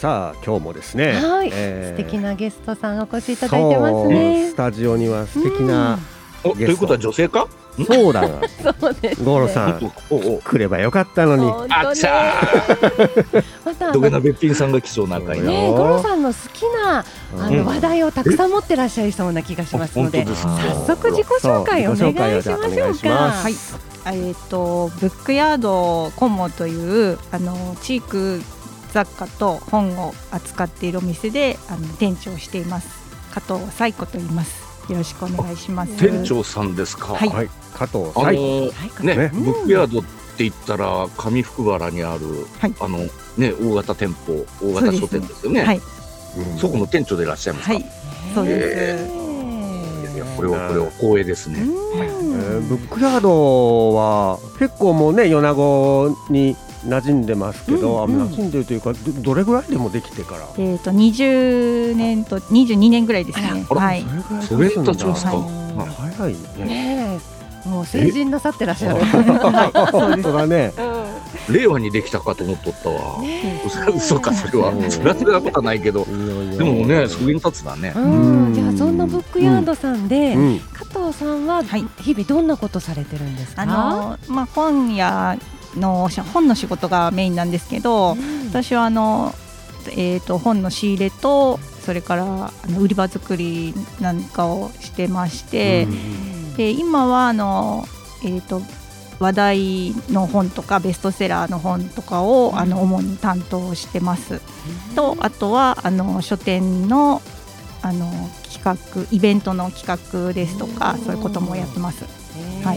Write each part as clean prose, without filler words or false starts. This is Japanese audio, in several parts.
さあ今日もですね、 はい、素敵なゲストさんお越しいただいてますね。 スタジオには素敵なということは女性か？ そうだそうですね。 ゴーロさん来ればよかったのに。 あっちゃー。土下座べっぴんさんが来そうな会ね、ゴロさんの好きな話題をたくさん持ってらっしゃいそうな気がしますので、早速自己紹介お願いしましょうか。 はい、ブックヤードコモというチーク雑貨と本を扱っているお店で店長をしています加藤彩子と言います。よろしくお願いします。 店長さんですか？ はい、 加藤彩子ね、ブックヤードって言ったら上福原にある、はい、ね、大型店舗、大型書店ですよね。はい、そこの店長でいらっしゃいますか？はい、 そうです。 これは光栄ですね。 ブックヤードは結構もうね米子に馴染んでますけど、馴染んでるというか どれぐらいでもできてから、 20年と22年ぐらいですね。 はい。それ経ちますか？ 早いね。 もう成人なさってらっしゃる。 本当だね。 令和にできたかと思っとったわ。嘘かそれは。それはことはないけど、でもねそれに立つだね。 じゃあそんなブックヤードさんで加藤さんは日々どんなことされてるんですか？ 本屋の本の仕事がメインなんですけど、私は本の仕入れとそれから売り場作りなんかをしてまして、で今は話題の本とかベストセラーの本とかを主に担当してます。とあとは書店の企画イベントの企画ですとかそういうこともやってます。はい。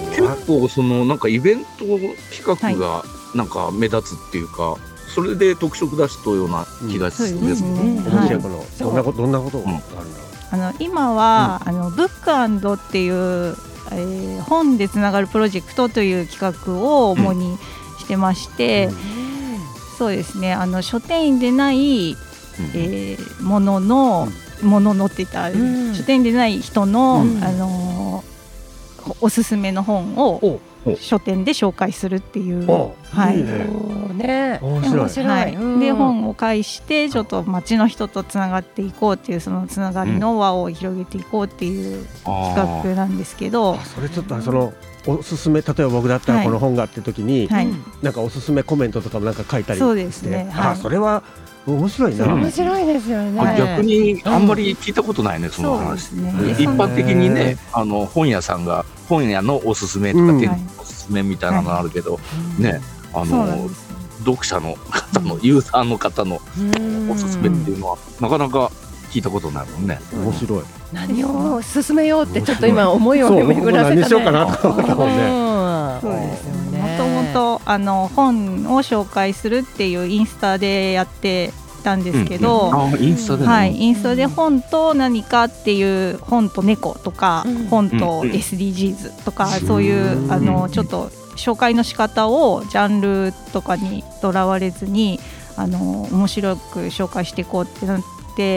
結構なんかイベント企画がなんか目立つっていうか、それで特色出したような気がするんですけど、 どんなことがあるんだろう。 今はブック&っていう本でつながるプロジェクトという企画を主にしてまして、そうですね書店員でないもののって言ったら書店員でない人のおすすめの本を書店で紹介するっていう、はい、面白い。で本を介してちょっと街の人とつながっていこうっていうそのつながりの輪を広げていこうっていう企画なんですけど、 それちょっとおすすめ、例えば僕だったらこの本がって時になんかおすすめコメントとかもなんか書いたりして、 そうですね。 それは面白いな。 面白いですよね。 逆にあんまり聞いたことないね、その話。一般的にね本屋さんが本屋のおすすめとか店のおすすめみたいなのあるけどね、読者の方のユーザーの方のおすすめっていうのはなかなか聞いたことないもんね。 面白い。 何を進めようってちょっと今思いを巡らせたね。 何しようかなと思ったもんね。 そうですよね。もともと本を紹介するっていうインスタでやってたんですけど、 インスタで、 はい、インスタで本と何かっていう本と猫とか本と SDGs とかそういうちょっと紹介の仕方をジャンルとかにとらわれずに面白く紹介していこうってなって、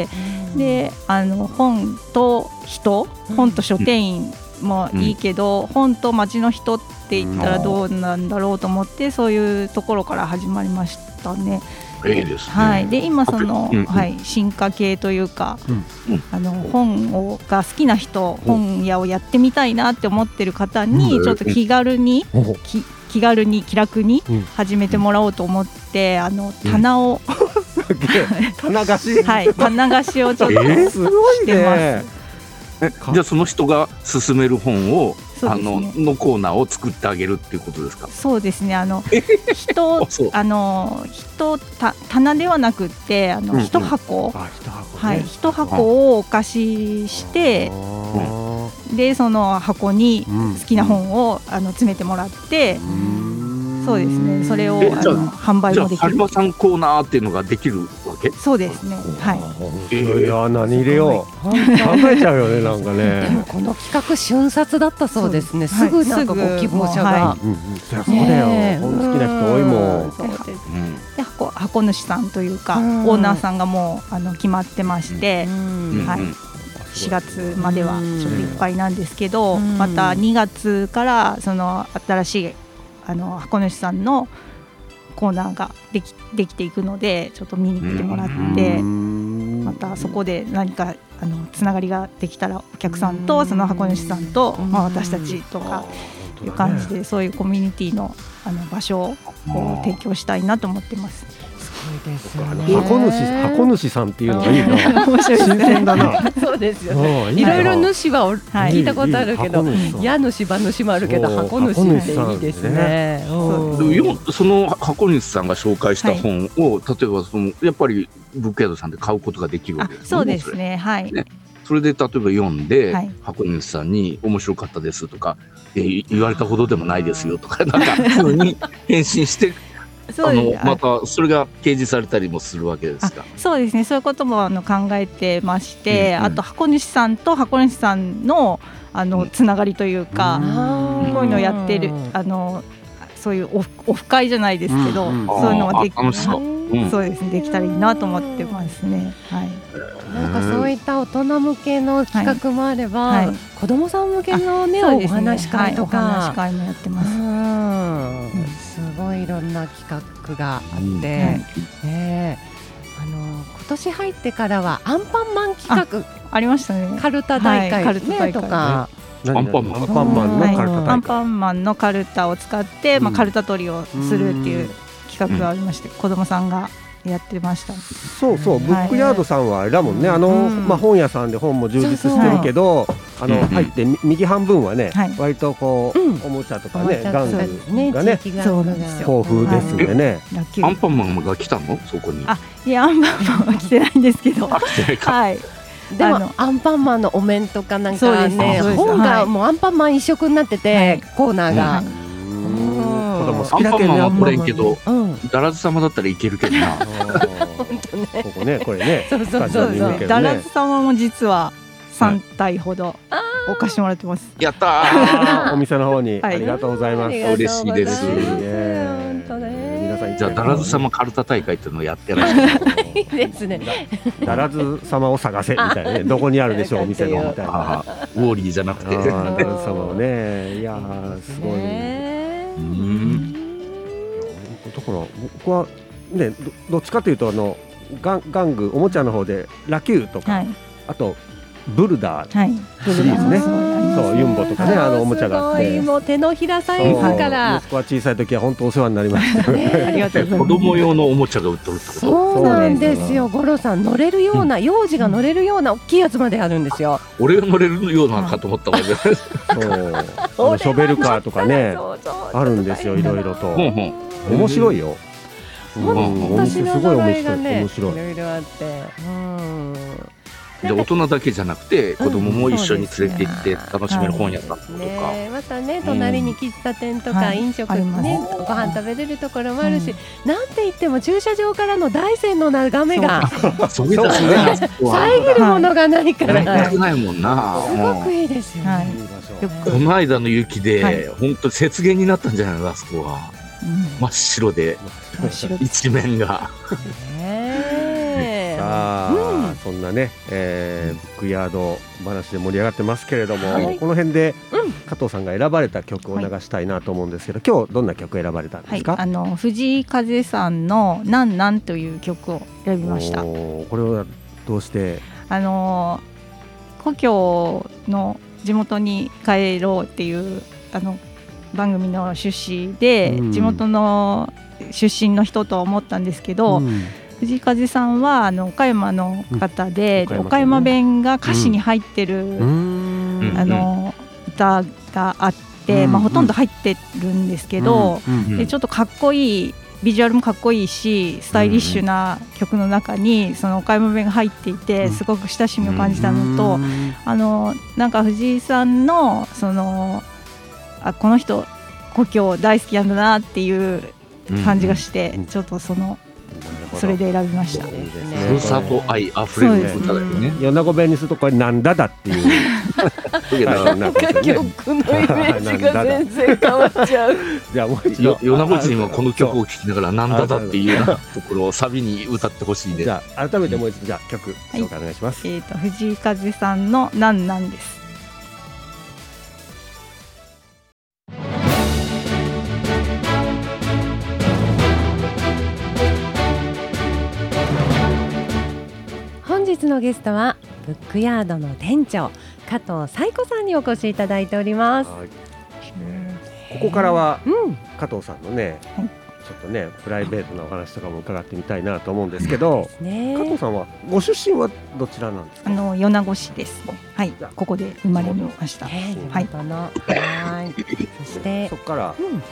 で本と人、本と書店員もいいけど、本と街の人って言ったらどうなんだろうと思って、そういうところから始まりましたね。 いいですね。 はい、で今進化系というか、本が好きな人、本屋をやってみたいなって思ってる方にちょっと気軽に気楽に始めてもらおうと思って棚を棚貸し、 はい、棚貸しをちょっとしてます。 じゃあその人が勧める本をのコーナーを作ってあげるっていうことですか？ そうですね。棚ではなくって一箱、一箱をお貸しして、でその箱に好きな本を詰めてもらって、そうですね。それを販売もできる。 じゃあ有馬さんコーナーっていうのができるわけ？ そうですね。はい。 いや何入れよう考えちゃうよね、なんかね。 でもこの企画瞬殺だったそうですね。すぐなんか希望者が。 そうだよ。本好きな人多いもん。 で箱主さんというかオーナーさんがもう決まってまして、はい。4月まではちょっといっぱいなんですけど、また2月からその新しい箱主さんのコーナーができていくので、ちょっと見に来てもらって、またそこで何かつながりができたら、お客さんとその箱主さんと、私たちとかいう感じで、そういうコミュニティの場所を提供したいなと思ってます。 箱主さんっていうのがいいな。 面白いですね。 新鮮だな。 そうですよね。いろいろ主は聞いたことあるけど、家主馬主もあるけど、箱主っていいですね。 その箱主さんが紹介した本を、例えばやっぱりブックヤードさんで買うことができるわけですね。 そうですね。はい。 それで例えば読んで、箱主さんに面白かったですとか、言われたほどでもないですよとか、なんか風に返信してまたそれが掲示されたりもするわけですか。 そうですね。そういうことも考えてまして、あと箱主さんと箱主さんのつながりというか、こういうのをやってるそういうオフ会じゃないですけど、そういうのがそうですね、できたらいいなと思ってますね。はい。 なんかそういった大人向けの企画もあれば、子供さん向けのね、お話し会とか、 お話し会もやってます。 すごいいろんな企画があって、今年入ってからはアンパンマン企画ありましたね。 カルタ大会とか。 アンパンマンのカルタを使って、カルタ取りをするっていう企画がありまして、子供さんがやってました。 そうそう、ブックヤードさんはあれだもんね、本屋さんで本も充実してるけど、入って右半分はね、割とこうおもちゃとかね、玩具がね豊富ですんでね。 アンパンマンが来たのそこに？ いや、アンパンマンは来てないんですけど、はい。 でもアンパンマンのお面とかなんかね、本がもうアンパンマン一色になってて、コーナーが。 アンパンマンは来れんけど、ダラズ様だったらいけるけどな。 ここね、これね。 ダラズ様も実は3体ほど置かしてもらってます。 やったー。 お店の方にありがとうございます。 嬉しいです。じゃあダラズ様カルタ大会っていうのをやってらっしゃる。 いいですね。 ダラズ様を探せみたいなね、どこにあるでしょうお店のみたいな。 ウォーリーじゃなくて。 ダラズ様をね、いやすごい。だから僕はね、どっちかというと玩具おもちゃの方でラキューとか、あとブルダーシリーズね、そうユンボとかね、おもちゃがあって、 もう手のひらサイズから。 息子は小さい時は本当お世話になりました。 ありがとうございます。 子供用のおもちゃが売ってるってこと？ そうなんですよ。五郎さん乗れるような、幼児が乗れるような大きいやつまであるんですよ。 俺が乗れるようなかと思ったわけです。 そうショベルカーとかねあるんですよ、いろいろと。面白いよ。 私の名前がね、 面白い。 いろいろあって。 で大人だけじゃなくて子供も一緒に連れて行って楽しめる本屋さんとか、 またね、隣に喫茶店とか飲食ね、ご飯食べれるところもあるし、なんて言っても駐車場からの大山の眺めが遮るものがないからないもんな。 すごくいいですよね。 この間の雪で本当雪原になったんじゃないの、あそこは。真っ白で一面が。 そんなね、ブックヤード話で盛り上がってますけれども、この辺で加藤さんが選ばれた曲を流したいなと思うんですけど、今日どんな曲選ばれたんですか？ 藤井風さんのなんなんという曲を選びました。 これはどうして？ 故郷の地元に帰ろうっていう番組の趣旨で、地元の出身の人と思ったんですけど、藤井風さんは岡山の方で、岡山弁が歌詞に入ってる歌があって、ほとんど入ってるんですけど、でちょっとかっこいい、ビジュアルもかっこいいしスタイリッシュな曲の中にその岡山弁が入っていて、すごく親しみを感じたのと、なんか藤井さんのこの人故郷大好きなんだなっていう感じがして、ちょっとそれで選びました。 ふるさと愛あふれる歌だよね。 米子弁にするとこれなんだっていう曲のイメージが全然変わっちゃう。 じゃあもう一度米子人はこの曲を聴きながらなんだっていうようなところをサビに歌ってほしいです。 じゃあ改めてもう一度じゃあ曲紹介お願いします。 藤井風さんのなんなんです。 のゲストはブックヤードの店長加藤彩子さんにお越しいただいております。 ここからは加藤さんのね、ちょっとねプライベートなお話とかも伺ってみたいなと思うんですけど、加藤さんはご出身はどちらなんですか？ 米子市ですね。はい、ここで生まれました。はい。 そしてそこから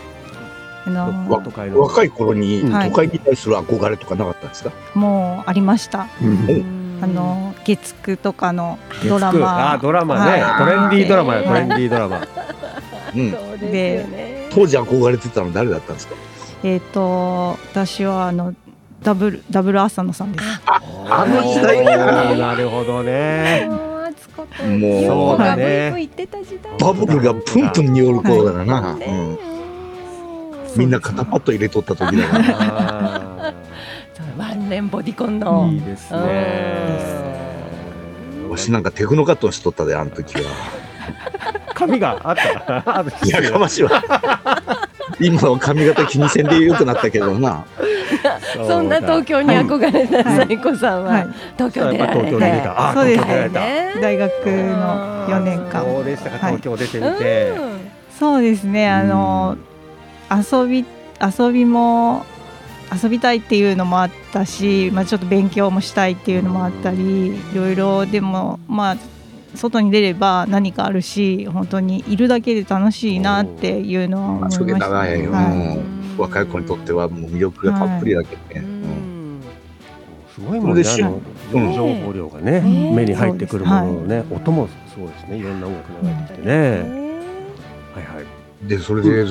若い頃に都会に対する憧れとかなかったんですか？ もうありました。月9とかのドラマ、 ドラマね、トレンディードラマやトレンディードラマ。 で当時憧れてたの誰だったんですか？ 私はダブル浅野さんです。 あの時代か。 なるほどね。 もうだね。 バブルがプンプンによる頃だな。みんな肩パッド入れとった時だから。 ワンレンボディコンの。 いいですね。 わしなんかテクノカットしとったであの時は。 髪があった。 やかましいわ。今は髪型気にせんでよくなったけどな。 そんな東京に憧れた彩子さんは東京で東京で出た。 そうですね。大学の4年間。 そうでしたか。東京出てみて。 そうですね。遊びたいっていうのもあったし、ちょっと勉強もしたいっていうのもあったり、いろいろでも外に出れば何かあるし、本当にいるだけで楽しいなっていうのは思いました。 長いよ。若い子にとってはもう魅力がたっぷりだけどね。 すごいもんね。情報量がね、目に入ってくるもののね、音もすごいですね。いろんな音楽流れててね。はいはい。 でそれで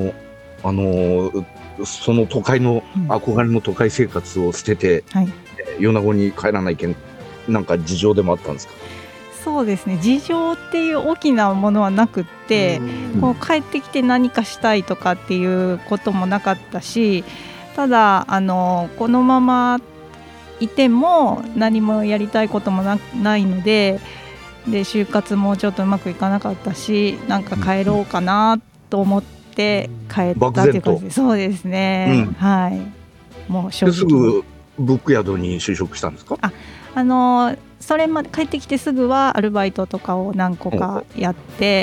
その都会の憧れの都会生活を捨てて米子に帰らないけん、なんか事情でもあったんですか？ そうですね、事情っていう大きなものはなくって、こう帰ってきて何かしたいとかっていうこともなかったし、ただこのままいても何もやりたいこともないので、就活もちょっとうまくいかなかったし、なんか帰ろうかなと思って帰ったっていう感じで。そうですね、はい。もう正直すぐブックヤードに就職したんですか？ それまで帰ってきてすぐはアルバイトとかを何個かやって、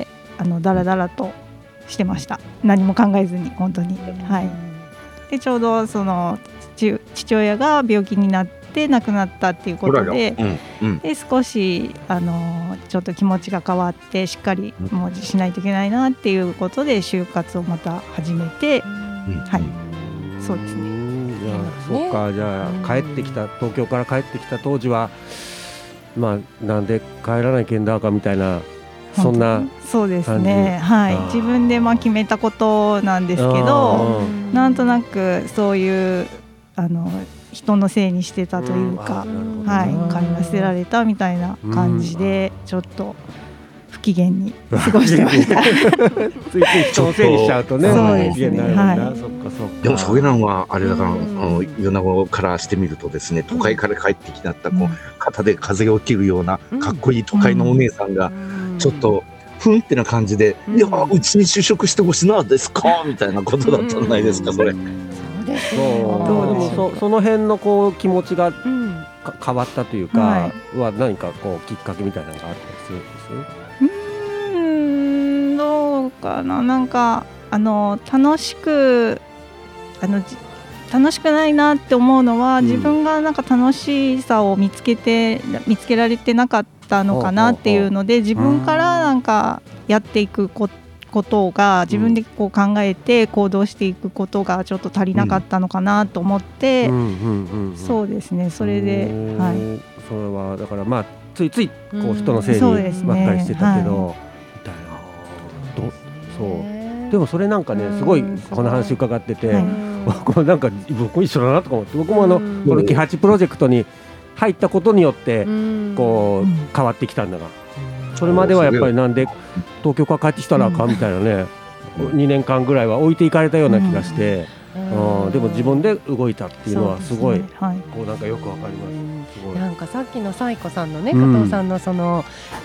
だらだらとしてました。何も考えずに本当に。はい。でちょうどその父親が病気になって亡くなったっていうことで、で少しちょっと気持ちが変わって、しっかりもうしないといけないなっていうことで就活をまた始めて、はい、そうですね。 そうか、じゃあ東京から帰ってきた当時は、なんで帰らないけんだかみたいな、そんな感じ。 そうですね、はい、自分で決めたことなんですけど、なんとなくそういう人のせいにしてたというか、帰らせられたみたいな感じで、ちょっと不機嫌に過ごしてました。 ついつい人のせいにしちゃうとね、 そうですね。 でもそういうのはあれだから、米子からしてみるとですね、都会から帰ってきた肩で風が起きるようなかっこいい都会のお姉さんがちょっとふんってな感じで、いやうちに就職してほしいなですかみたいなことだったんじゃないですか、それ。 その辺の気持ちが変わったというか、何かきっかけみたいなのがあったりするんです？ どうかな、なんか楽しくないなって思うのは、自分がなんか楽しさを見つけられてなかったのかなっていうので、自分からなんかやっていくことが、自分で考えて行動していくことがちょっと足りなかったのかなと思って、そうですね、それで、 それはだからついつい人のせいにばっかりしてたけど、みたいな。そうでもそれなんかね、すごいこの話伺ってて、なんか僕一緒だなとか思って、僕もこのキハチプロジェクトに入ったことによって変わってきたんだが、それまではやっぱりなんで東京から帰ってきたらあかんみたいなね、2年間ぐらいは置いていかれたような気がして、でも自分で動いたっていうのはすごいなんかよくわかります。 なんかさっきの彩子さんのね、加藤さんのその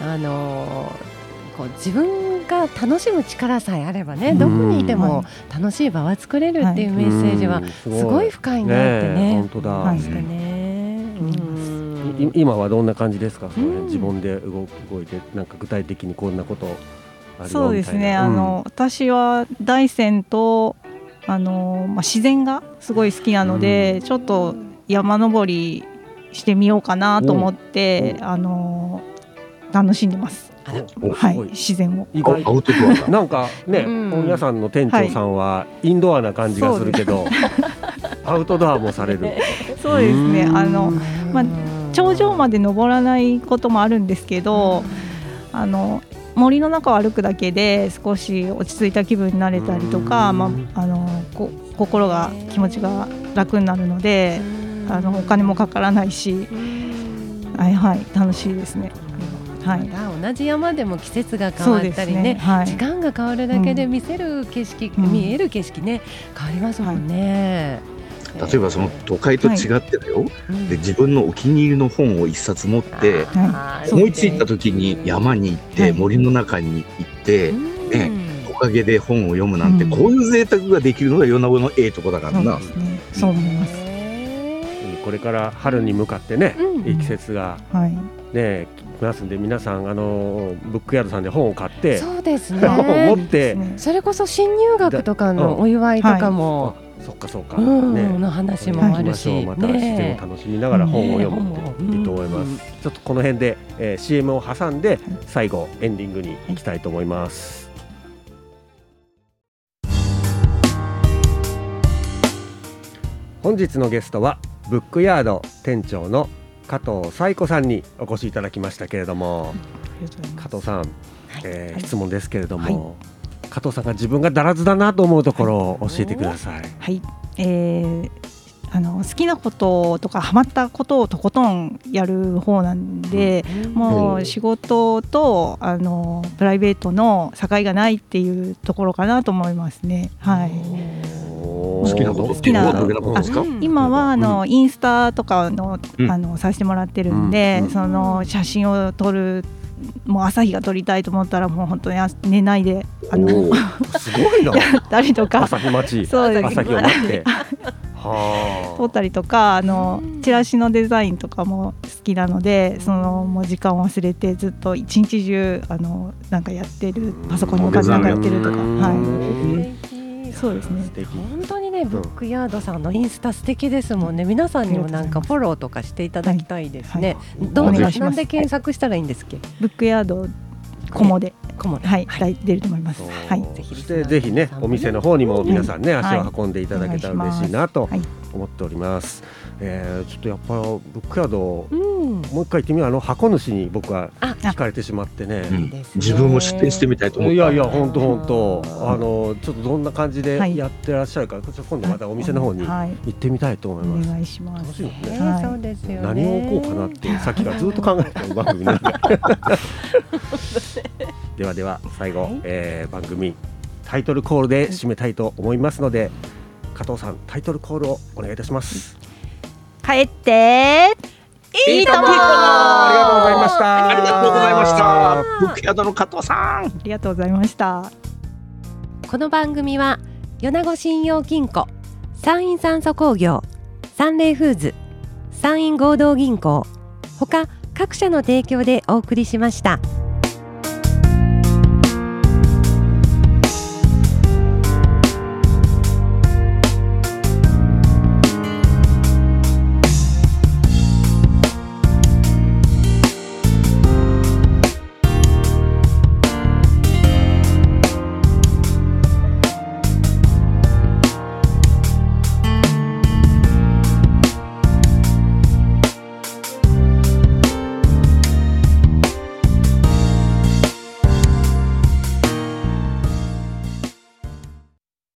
自分が楽しむ力さえあればね、どこにいても楽しい場は作れるっていうメッセージはすごい深いなってね。 本当だ。 確かね。 今はどんな感じですか？自分で動いてなんか具体的にこんなことあるよみたいな。 そうですね、私は大山と自然がすごい好きなので、ちょっと山登りしてみようかなと思って楽しんでます。はい、自然を。 意外なんかね、本屋さんの店長さんはインドアな感じがするけど、アウトドアもされる。 そうですね。頂上まで登らないこともあるんですけど、森の中を歩くだけで少し落ち着いた気分になれたりとか、心が気持ちが楽になるので、お金もかからないし、楽しいですね。 同じ山でも季節が変わったりね、時間が変わるだけで見せる景色、見える景色ね、変わりますもんね。 例えばその都会と違ってだよ、で自分のお気に入りの本を一冊持って思いついた時に山に行って森の中に行って木陰で本を読むなんて、こういう贅沢ができるのが米子のええとこだからな。 そう思います。 これから春に向かってね、いい季節がね来ますんで、皆さんブックヤードさんで本を買って、 そうですね、 本を持って、 それこそ新入学とかのお祝いとかも、 そうか、 の話もあるし、 また自然を楽しみながら本を読むっていいと思います。ちょっとこの辺で、CM を挟んで最後エンディングに行きたいと思います。本日のゲストはブックヤード店長の加藤彩子さんにお越しいただきましたけれども、加藤さん、質問ですけれども、加藤さんが自分がだらずだなと思うところを教えてください。 はい、好きなこととかハマったことをとことんやる方なんで、もう仕事とプライベートの境がないっていうところかなと思いますね。はい。 好きなことっていうのはどんなことですか？ 今はインスタとかのさせてもらってるんで、その写真を撮る、もう朝日が撮りたいと思ったらもう本当に寝ないですごいなやったりとか、 朝日待ち、 そうです、 朝日を待って撮ったりとか、チラシのデザインとかも好きなので、もう時間を忘れてずっと一日中なんかやってる、パソコンに向かってなんかやってるとか、そうですね。 本当にね、ブックヤードさんのインスタ素敵ですもんね。皆さんにもなんかフォローとかしていただきたいですね。なんで検索したらいいんですっけ？ ブックヤードコモで出ると思います。 そしてぜひね、お店の方にも皆さんね、足を運んでいただけたら嬉しいなと思っております。ちょっとやっぱブックヤード、もう一回行ってみよう。箱主に僕は惹かれてしまってね、 自分も出店してみたいと思った。 いや本当ちょっとどんな感じでやってらっしゃるか、今度またお店の方に行ってみたいと思います。 お願いします。 楽しいですね。 そうですよね。 何を置こうかなってさっきからずっと考えてる番組なんででは最後、番組タイトルコールで締めたいと思いますので、加藤さんタイトルコールをお願いいたします。 帰っていいとも。 ありがとうございました。 ありがとうございました。ブックヤードの加藤さん、 ありがとうございました。 この番組は米子信用金庫、山陰酸素工業、サンレイフーズ、山陰合同銀行他各社の提供でお送りしました。